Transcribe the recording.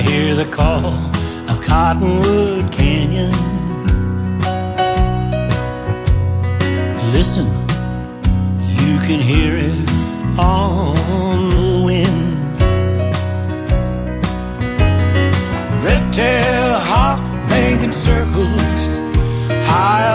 hear the call of Cottonwood Canyon. Listen, you can hear it on the wind. Red-tailed hawk making circles high